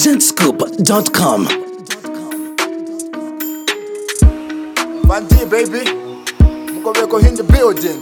Zscoop.com. Vandy baby, Mukobeko in the building.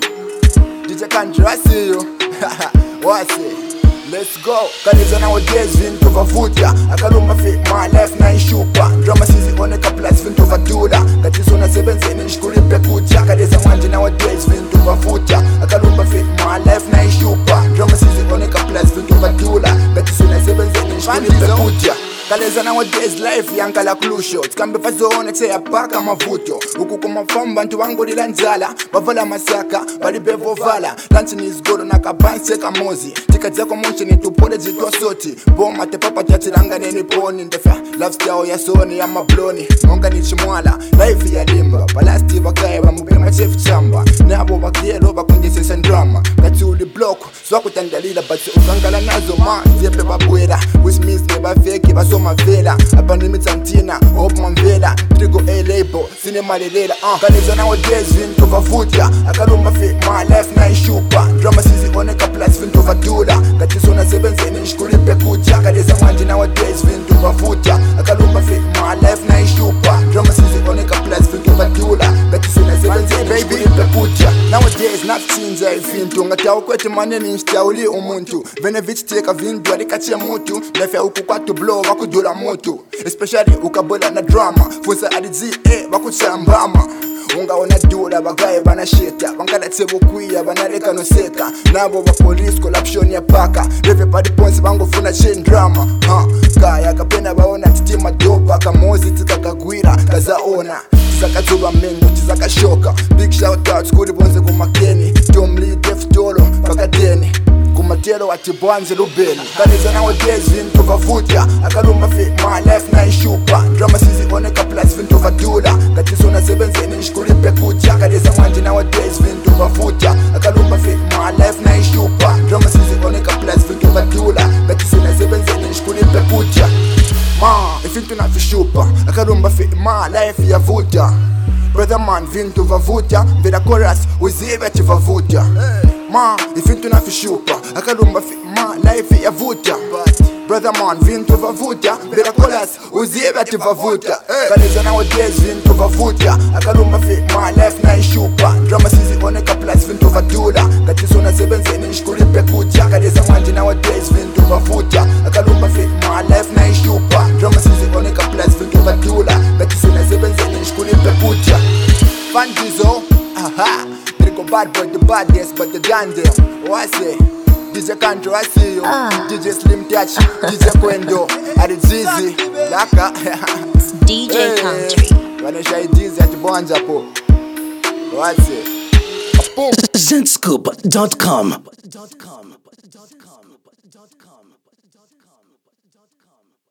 DJ Country, I see you. What's it? Let's go. Kaliza nowadays vintu vavuta akaluma fit my life na ishupa drama sizi oneka plus vintu vadula katizo na sebenzeni nishkulipe kucha kaliza mwanje nowadays vintu vavuta akaluma fit my life na ishupa drama sizi oneka plus vintu vadula katizo na sebenzeni nishkulipe kucha Kaleza nowadays life yankala klusho Tikambe fazone tseya paka mavuto Uku kumafamba ntu wangu lila nzala Bavala masaka, balibevo vala Lanchi nizgoro na kabanse kamozi Tika zako munchi ni tupole jitwa soti Boma te papa chatilanga nini poni Ndefya lifestyle ya soni ya mabloni Monga ni chimwala, life ya limba Balasti wakaye wa mubema chef chamba Nabo wakielo bakunje sesen drama Kati uli block, swaku tandalila Bati ukangala nazo ma, zepe babwera Which means neba fake, baso mavela Abani mitantina, hope mambela Trigo A-label, cinema lelela Kaniza nowadays vintu vavutia Akaluma fit my life na ishupa Drama sizi oneka plus vintu vadula Katiso na sebenzeni nishkulipe kucha Kaniza mwanje nowadays vintu vavutia Akaluma fit my life na ishupa Drama sizi oneka plus vintu vadula Katiso na sebenzeni nishkulipe kucha Nowadays nakuchinza ifintu Ngatawu kwete maneni nishtauli umuntu Vene vichiteka vindu alikache mutu Lefya uku kwatu blow wakudula mutu Especially ukabola na drama Funsa adizi wakuchambama Ungaona dula bagaye bana sheta Wangala tsebu kuya bana reka no seka Nabo wa police corruption ya paka Reve padi ponsi bango funa chain drama Kaya kapena baona titima dopa Kamozi tika kagwira kazaona Tizaka zuba mengo tizaka shoka Big shout out skuri bonze kumakeni Tom Lee Def Tolo pakateni Kumatelo atibwanze lubeni Kaniza nowadays vintu vavuta Akaluma fit my life na ishupa Drama sizi oneka plus vintu vadula Katiso na sebenzeni nishkulipe kucha Kaniza mwanje nowadays vintu vavuta Akaluma fit my life na ishupa Drama sizi oneka plus vintu vadula Katiso na sebenzeni nishkulipe kucha Ifintu na fishupa Akaluma fit my life ya vuta Brother man vintu vavuta Vila chorus uzibe tivavuta Ifintu na fishupa Akalumba fi ma life ya vuta Brother man vintu vavuta Vila chorus uzibe tivavuta Kaniza nowadays vintu vavuta Akalumba fi ma life na ishupa Drama sizi oneka plus vintu vadula Katiso na sebenzeni nishkulipe kucha Kaniza mwanje nowadays vintu vavuta Akalumba fi ma life na ishupa Drama sizi oneka plus vintu vadula Katiso na sebenzeni nishkulipe kucha Fandizo, Trigo bad boy, the baddest but the dandem What I say? DJ Country, I see you DJ Slim Touch, DJ Kwendo Arizizi, Laka It's DJ Country Wanesha idizi ati bonja po What I say? Zscoop.com.